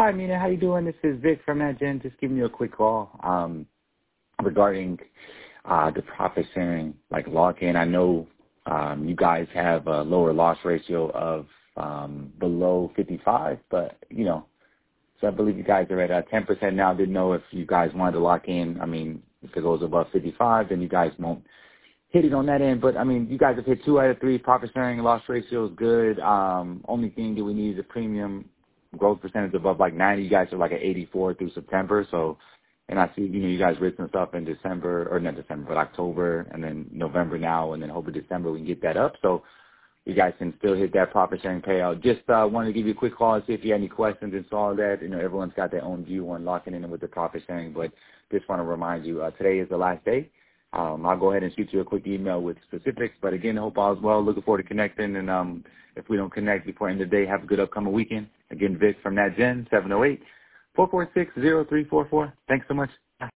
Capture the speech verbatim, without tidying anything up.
Hi, Mina. How you doing? This is Vic from NatGen. Just giving you a quick call um, regarding uh, the profit sharing, like lock-in. I know um, you guys have a lower loss ratio of um, below fifty-five, but, you know, so I believe you guys are at uh, ten percent now. Didn't know if you guys wanted to lock in. I mean, if it goes above fifty-five, then you guys won't hit it on that end. But, I mean, you guys have hit two out of three. Profit sharing loss ratio is good. Um, only thing that we need is a premium growth percentage above like ninety. You guys are like at eighty-four through September. So, and I see, you know, you guys raised some stuff in December, or not December, but October, and then November now, and then hopefully December we can get that up. So you guys can still hit that profit sharing payout. Just uh, wanted to give you a quick call and see if you had any questions and saw that. You know, everyone's got their own view on locking in with the profit sharing, but just want to remind you, uh, today is the last day. Um, I'll go ahead and shoot you a quick email with specifics. But again, I hope all is well. Looking forward to connecting. And um, if we don't connect before the end of the day, have a good upcoming weekend. Again, Vic from NatGen, seven oh eight, four four six, oh three four four. Thanks so much.